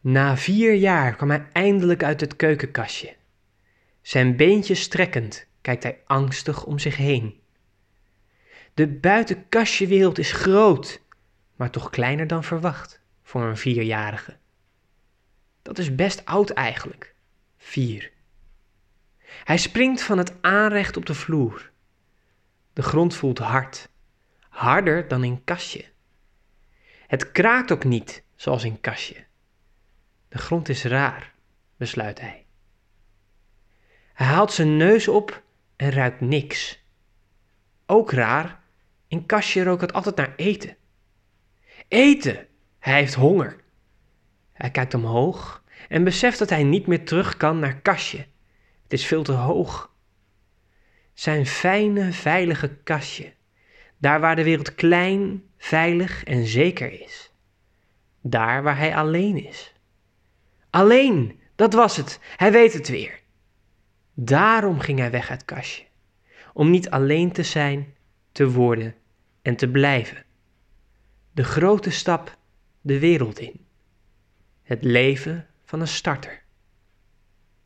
Na 4 jaar kwam hij eindelijk uit het keukenkastje. Zijn beentjes strekkend kijkt hij angstig om zich heen. De buitenkastjewereld is groot, maar toch kleiner dan verwacht voor een 4-jarige. Dat is best oud eigenlijk, 4. Hij springt van het aanrecht op de vloer. De grond voelt hard, harder dan in kastje. Het kraakt ook niet zoals in kastje. De grond is raar, besluit hij. Hij haalt zijn neus op en ruikt niks. Ook raar, in kastje rookt het altijd naar eten. Eten! Hij heeft honger. Hij kijkt omhoog en beseft dat hij niet meer terug kan naar kastje. Het is veel te hoog. Zijn fijne, veilige kastje. Daar waar de wereld klein, veilig en zeker is. Daar waar hij alleen is. Alleen, dat was het. Hij weet het weer. Daarom ging hij weg uit kastje. Om niet alleen te zijn, te worden en te blijven. De grote stap de wereld in. Het leven van een starter.